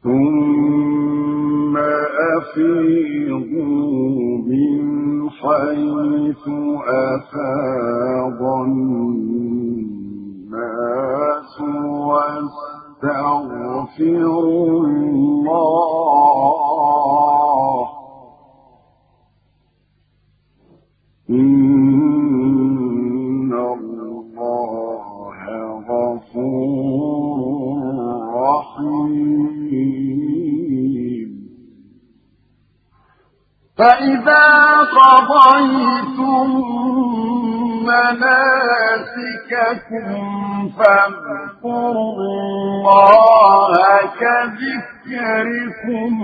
ثم أفيضوا من حيث أفاض الناس واستغفروا الله إن الله غفور رحيم فإذا قضيتم مناسككم فاذكروا الله كذكركم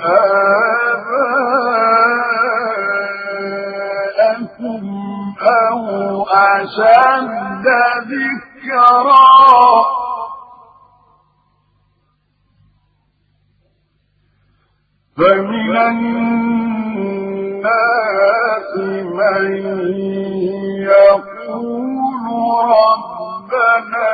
آباءكم أو أشد ذكرا فمن الناس من يقول ربنا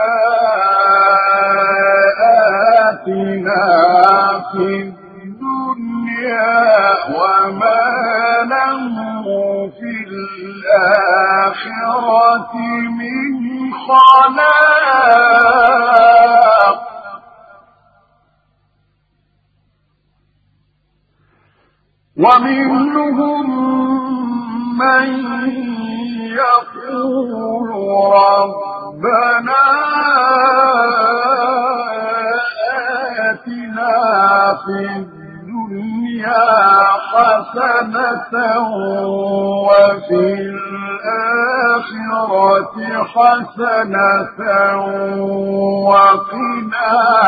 آتنا في الدنيا وما له في الآخرة من خلاق ومنهم من يقول ربنا آتنا في الدنيا حسنة وفي الآخرة حسنة وقنا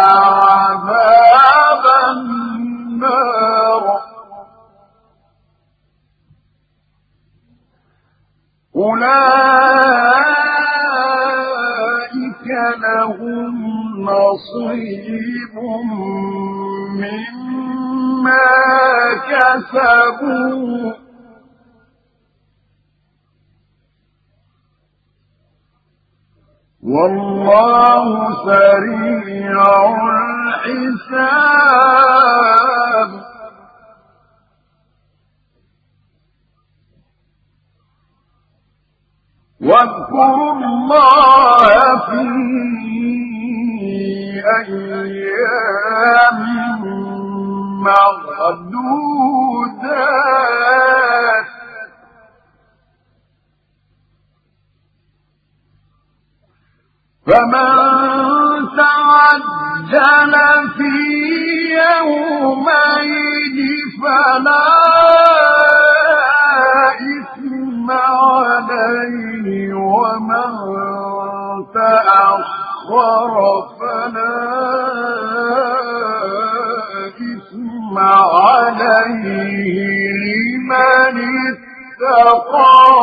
عذاب النار أولئك لهم نصيب مما كسبوا والله سريع الحساب واذكروا الله في أيام معدودات فمن تعجل في يومين فلا إثم عليه ومن تأخر فلا إثم عليه لمن اتقى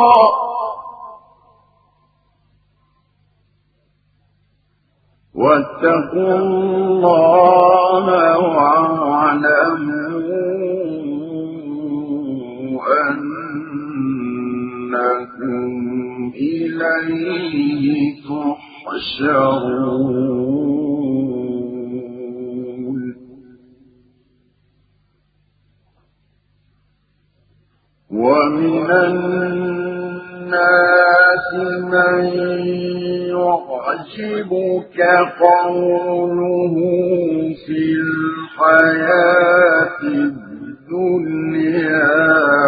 واتقوا الله واعلموا أنكم إليه تحشرون ومن الناس من يعجبك قوله في الحياة الدنيا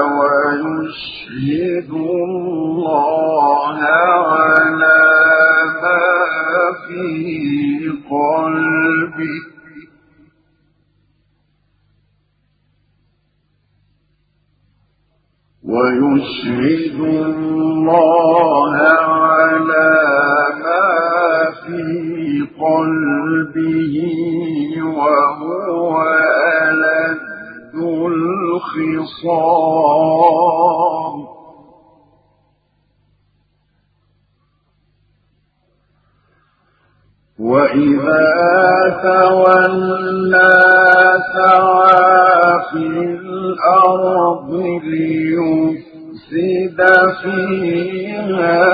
ويشهد الله على ما في قلبه ويشهد الله على ما في قلبه وهو ألد الخصام وإذا تولى سعى في الأرض ليفسد فيها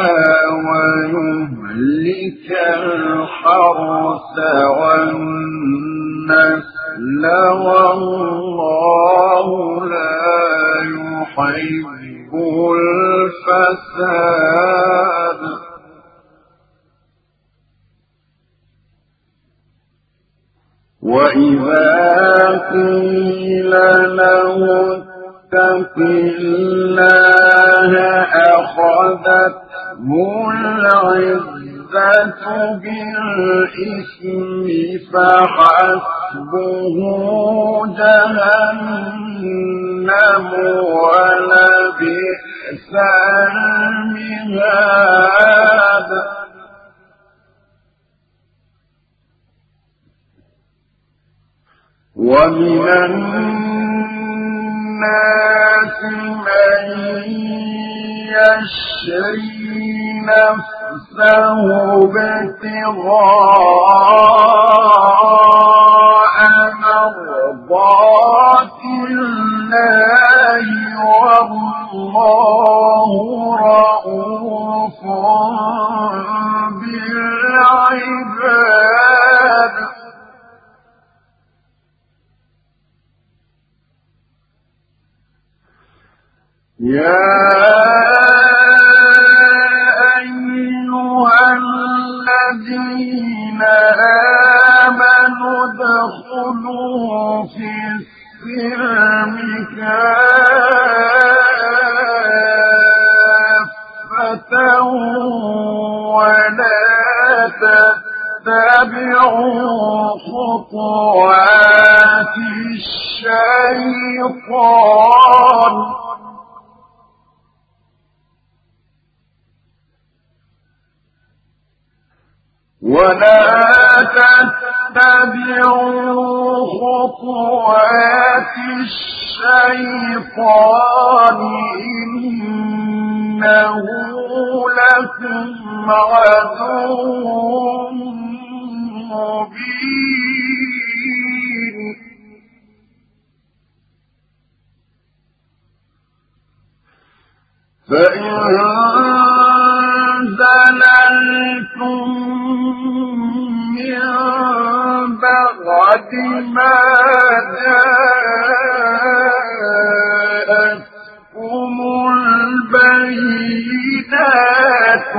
ويهلك الحرث والنسل والله لا يحب الفساد. وإذا قيل له اتق الله أخذته العزة بالإثم فحسبه جهنم ولبئس المهاد. ومن الناس من يشري نفسه ابتغاء مرضات الله والله رؤوف بالعباد. يا أيها الذين آمنوا ادخلوا في السلم كافة ولا تتبعوا خطوات الشيطان إنه لكم عدو مبين. فإن زللتم من بعد ما جاءتكم البينات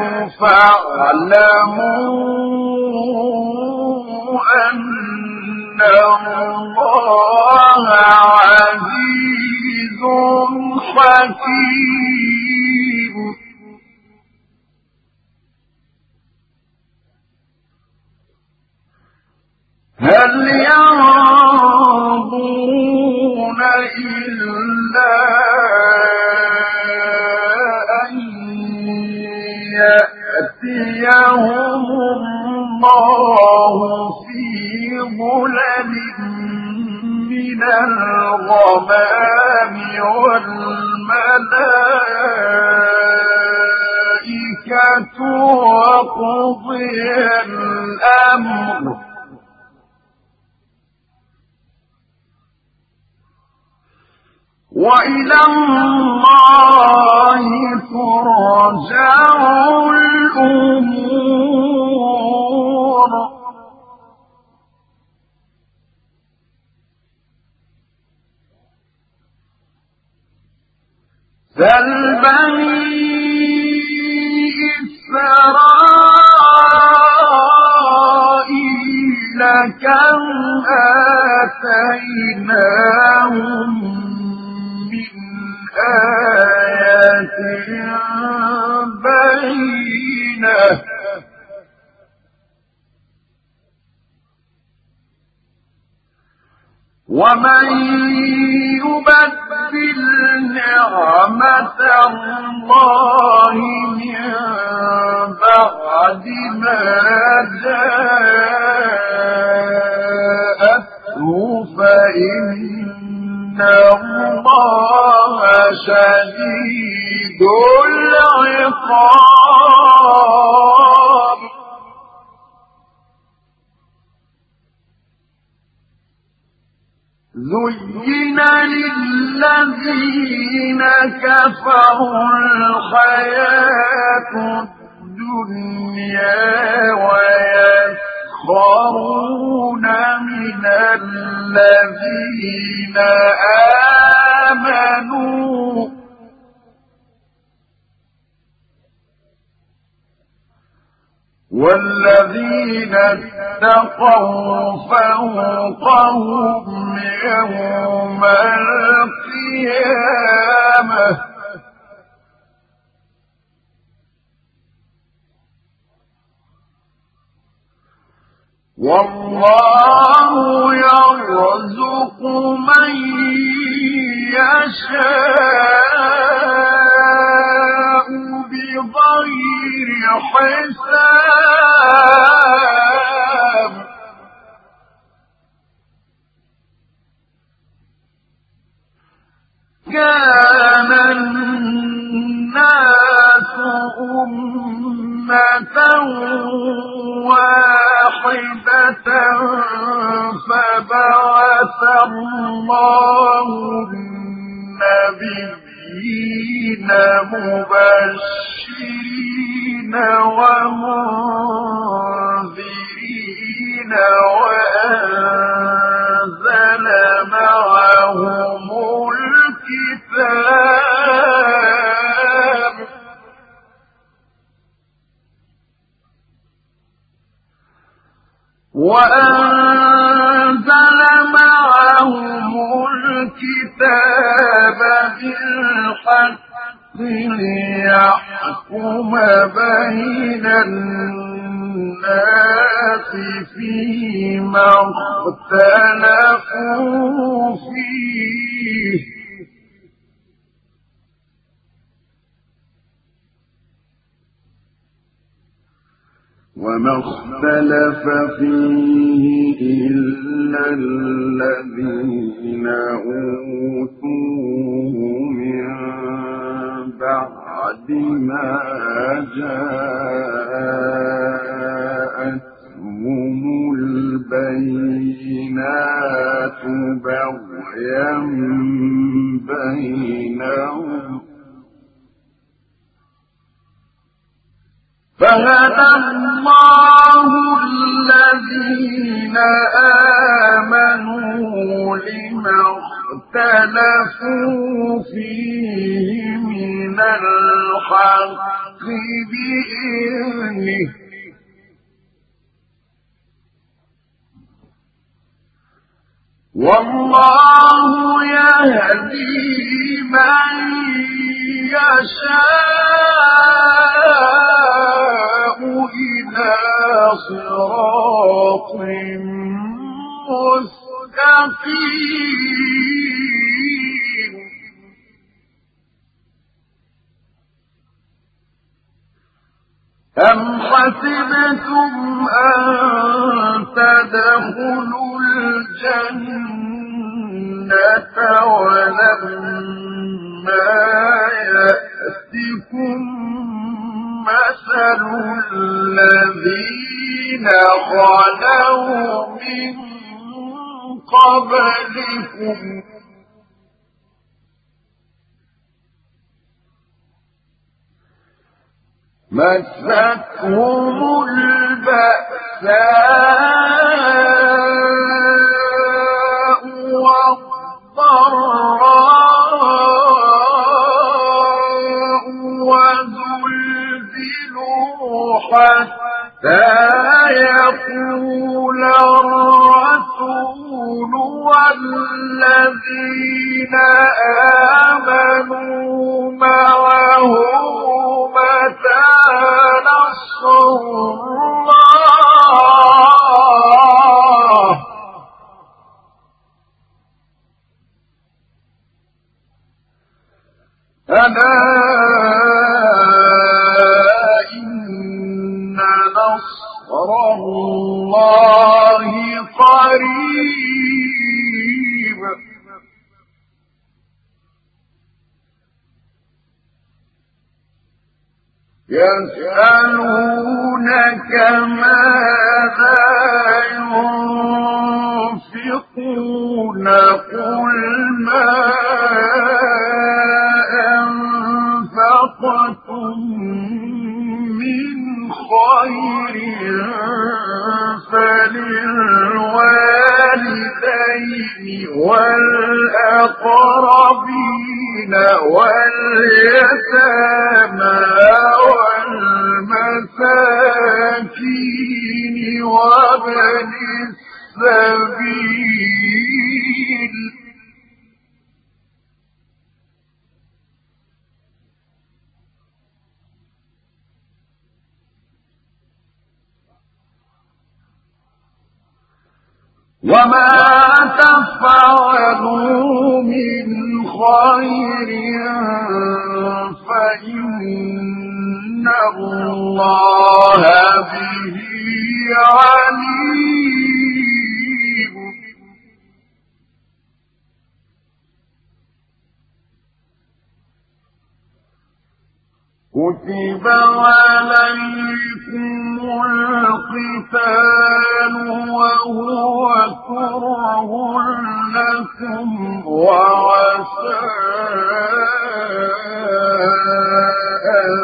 فاعلموا أن الله عزيز حكيم. هل ينظرون إلا أن يأتيهم الله في ظلل من الغمام والملائكة وقضي الأمر وإلى الله ترجع الأمور. سل بني إسرائيل كم آتيناهم آية بينة ومن يبدل نعمة الله من بعد ما جاءته فإن الله شديد العقاب. زين للذين كفروا الحياة الدنيا ويسخرون من الذين آمنوا والذين اتقوا فوقهم يوم القيامة والله يرزق من يشاء بغير حساب كان الناس أمة واحدة فبعث الله النبيين مبشرين ومنذرين وأنزل معهم الكتاب بالحق ليحكم بين الناس فيما اختلفوا فيه وما اختلف فيه إلا الذين أوتوه من بعد ما جاءتهم البينات بغيا بينهم فهدى الله الذين آمنوا لما اختلفوا فيه من الحق بإذنه والله يهدي من يشاء إلى صراط مستقيم أم حسبتم أن تدخلوا الجنة ولما يأتكم مثل الذين خلوا من قبلكم مستهم البأساء والضراء وزلزلوا حتى يقول الرسول والذين آمنوا معه متى نصر الله ألا إن نصر الله قريب يسألونك ماذا ينفقون قل ما أنفقتم من خير فللوالدين والوالدين والأقربين واليتامى والمساكين وابن السبيل وما تفعلوا من خير فإن الله به عليم كتب عليكم القتال وهو كره لكم وعسى أن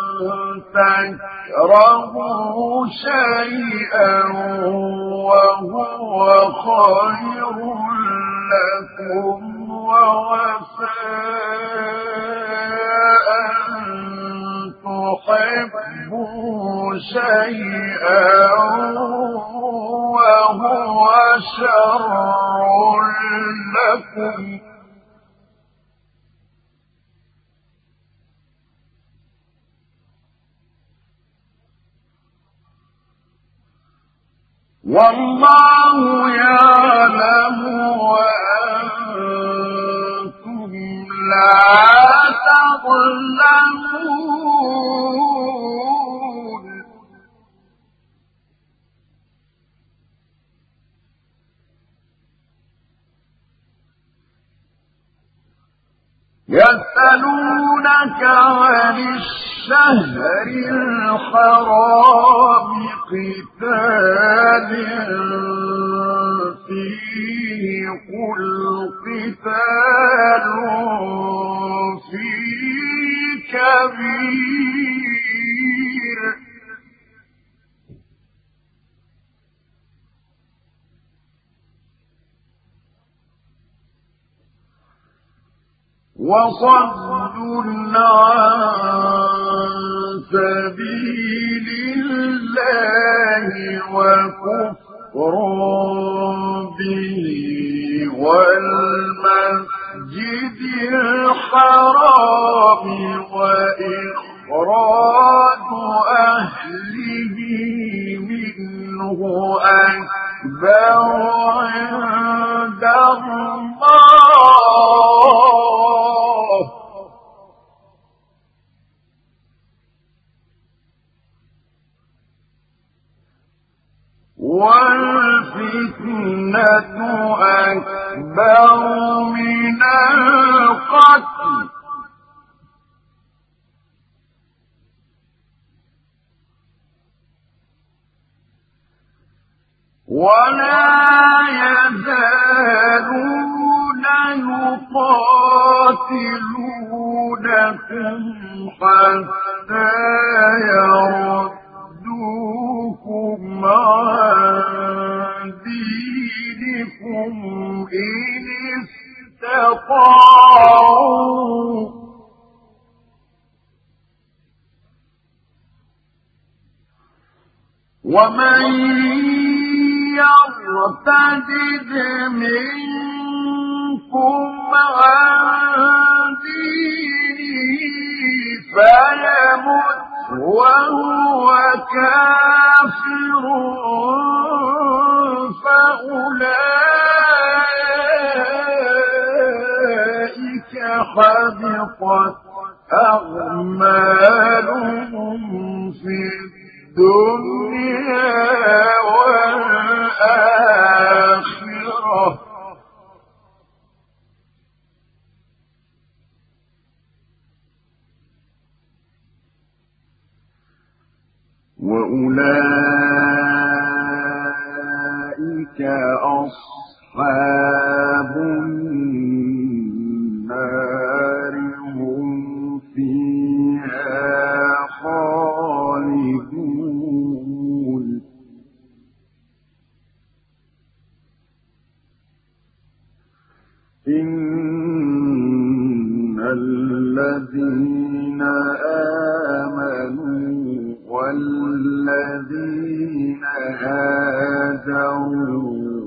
تكرهوا شيئا وهو خير لكم وعسى تحبوا شيئا وهو شر لكم والله يعلم وأنتم لا تعلمون يسألونك عن الشهر الحرام قتال فيه قل قتال فيه كبير وصد عن سبيل الله وكفر به والمسجد الحرام وإخراج أهله منه أكبر عند الله والفتنة أكبر من القتل ولا يزالون يقاتلونكم حتى يردوكم عن دينكم إن استطاعوا ومن يرتد منكم عن دينه فيمت وهو كافر فأولئك حبطت أعمالهم في الدنيا والآخرة وأولئك أصحاب النار هم فيها خالدون إن الذين آمنوا والذين هاجروا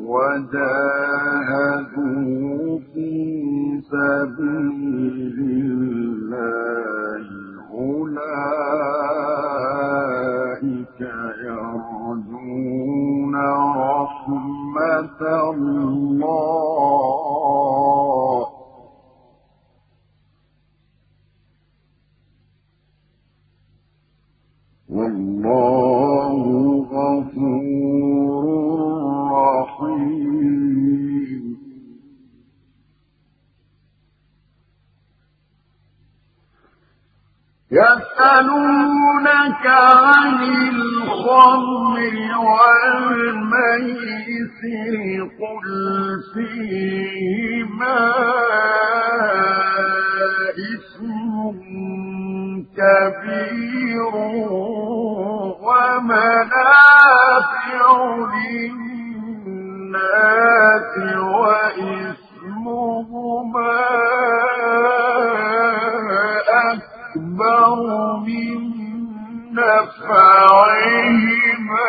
وجاهدوا في سبيل الله أولئك يرجون رحمة الله والله غفور رحيم يسألونك عن الخمر والميسر قل فيهما إثم كبير ومنافع للناس وإثمهما أكبر من نفعهما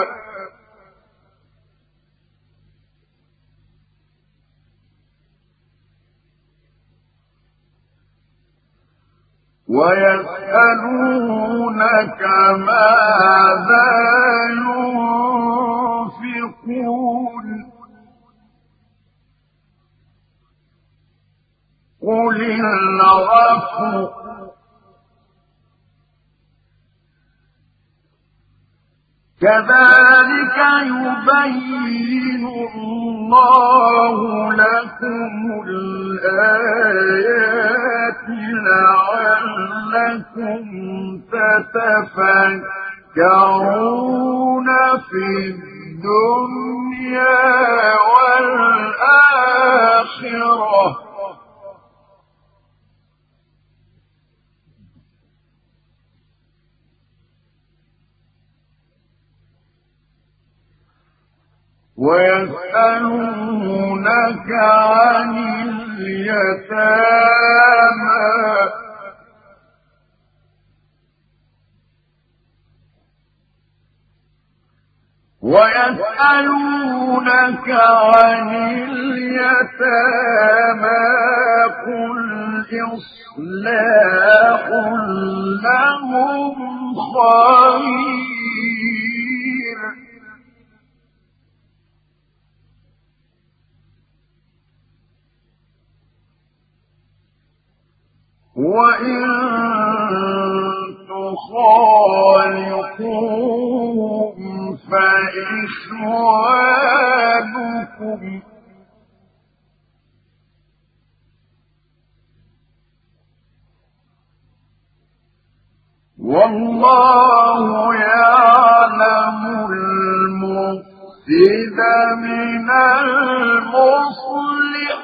ويسألونك ماذا ينفقون قل العفو كذلك يبين الله لكم الآيات لعلكم تتفكرون في الدنيا والآخرة ويسألونك عن اليتامى قل إصلاح لهم خير وإن تخالطوهم فإخوانكم والله يعلم المفسد من المصلح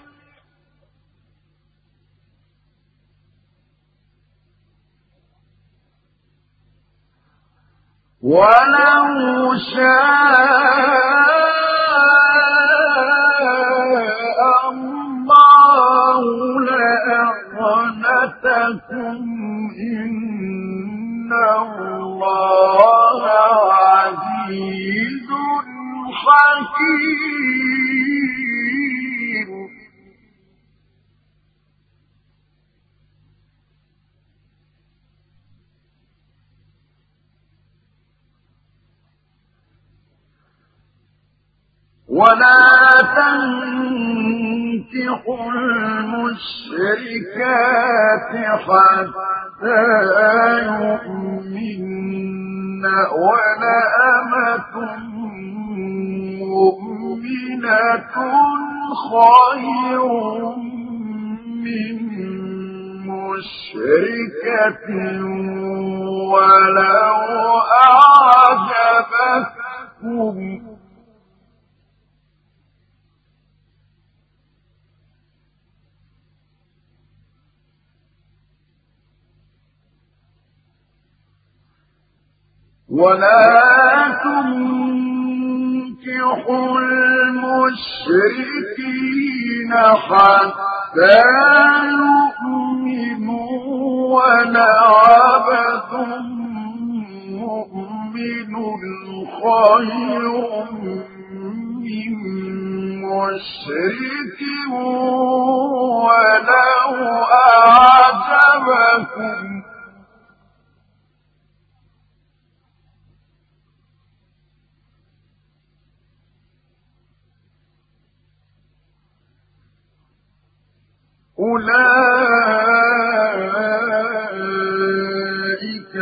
ولو شاء الله لأعنتكم إن الله عزيز حكيم ولا تنكحوا المشركات حتى يؤمن ولأمة مؤمنة خير من مشركة ولو أعجبتكم ولا تنكحوا المشركين حتى يؤمنوا ولعبد مؤمن خير من مشرك ولو أعجبكم أولئك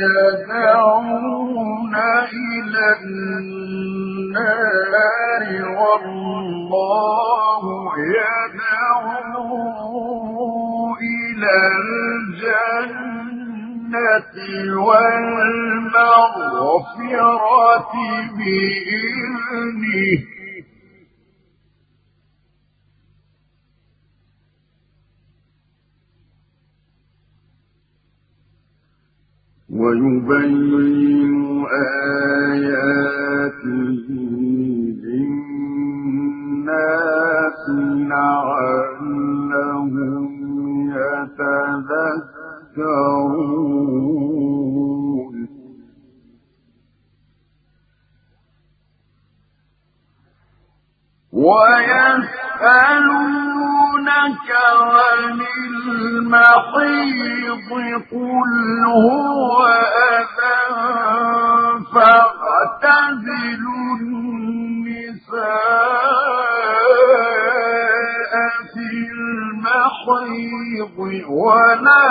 يدعون إلى النار والله يدعو إلى الجنة والمغفرة بإذنه ويبين آياته للناس لعلهم يتذكرون ويسألونك عن المحيض قل هو أذى فاعتزلوا النساء في المحيض ولا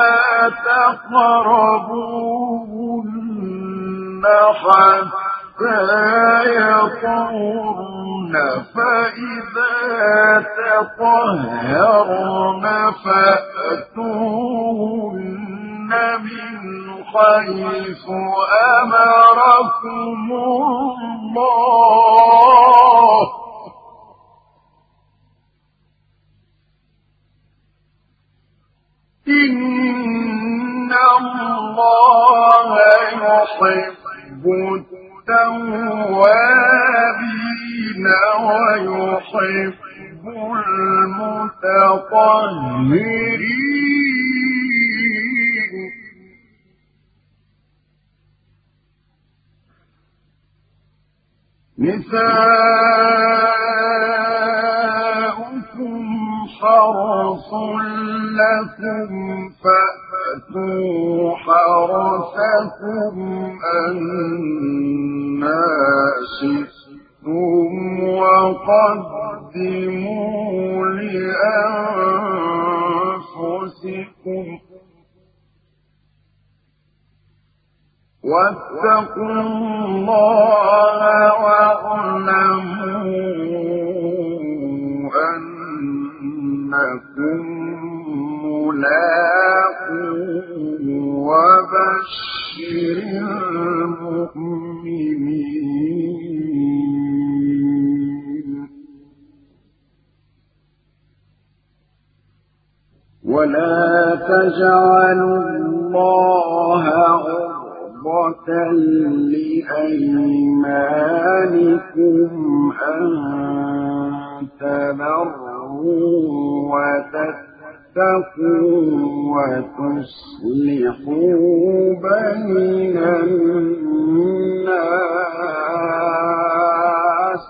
تقربوهن حتى يطهرن فإذا تطهرن فأتوهن من حيث أمركم الله إن الله يحب التوابين ويحب المتطهرين نساؤكم حرث لكم فأتوا حرثكم أنى شئتم وقدموا لأنفسكم واتقوا الله واعلموا أنكم ملاقوه وبشر المؤمنين ولا تجعلوا الله عرضة لأيمانكم أن تبروا وتتقوا وتصلحوا بين الناس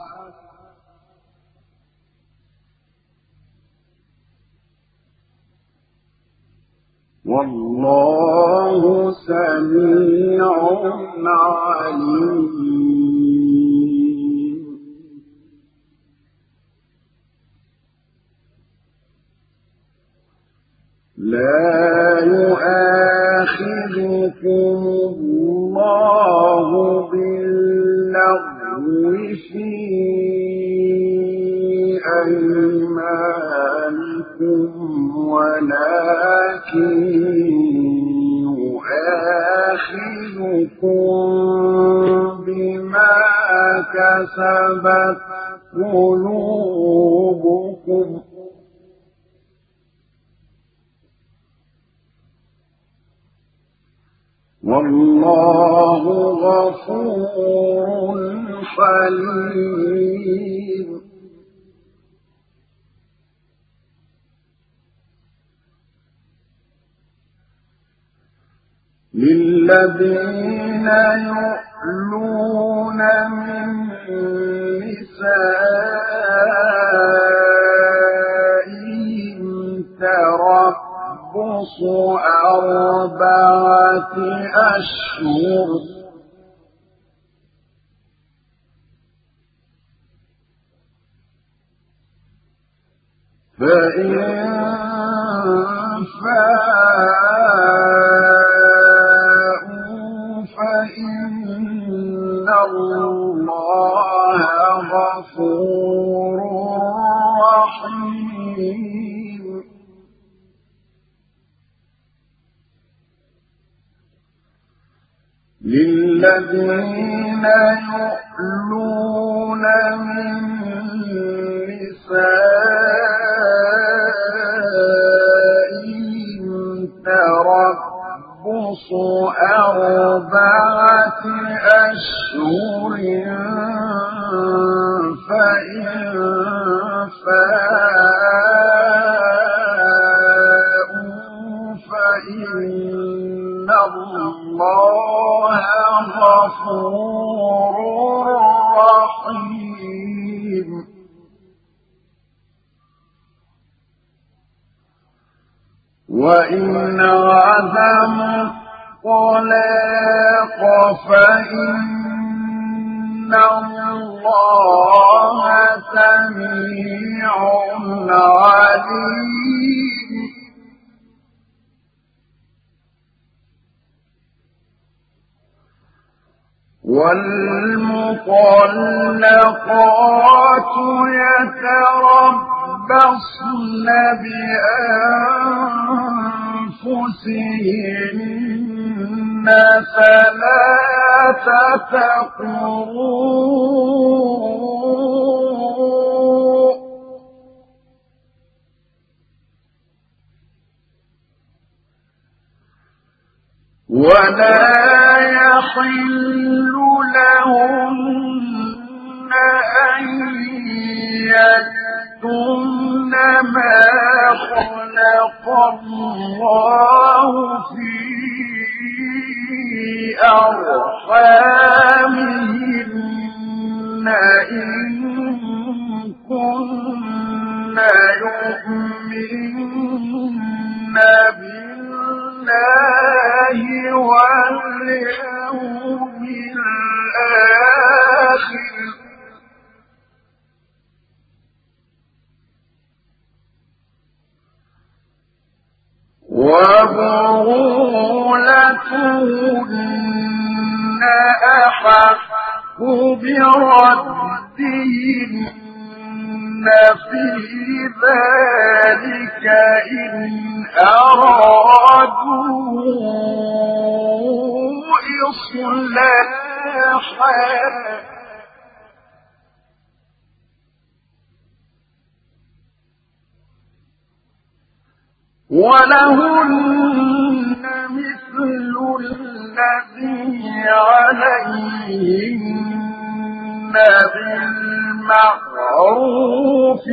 والله سميع عليم لا يؤاخذكم الله باللغو في أيمانكم ولكن يؤاخذكم بما كسبت قلوبكم والله غفور الأسفلين للذين يؤلون من نسائهم تربص 4 أشهر فإن فاءوا فإن الله غفور رحيم للذين يؤلون من نسائهم تربص 4 أشهر فإن فاءوا فإن الله غفور رحيم وإن عزموا الطلاق فإن الله سميع عليم والمطلقات يتربصن بأنفسهن 3 قروء ولا يحل لهن أن يكتمن ما خلق الله في أرحامهن إن كن يؤمن بالله واليوم الآخر وبعولتهن أحق بردهن في ذلك إن أرادوا إصلاحا ولهن مثل الذي عليهن بالمعروف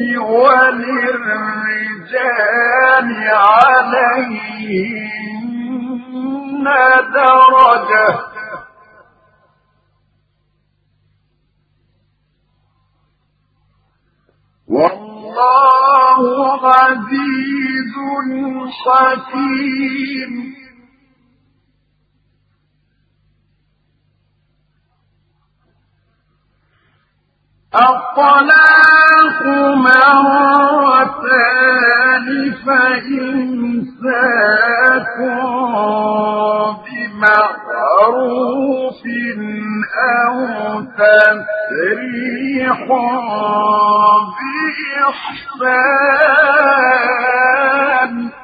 وللرجال عليهن درجة والله عزيز حكيم الطلاق مرتان فإمساك بمعروف أو تسريح بإحسان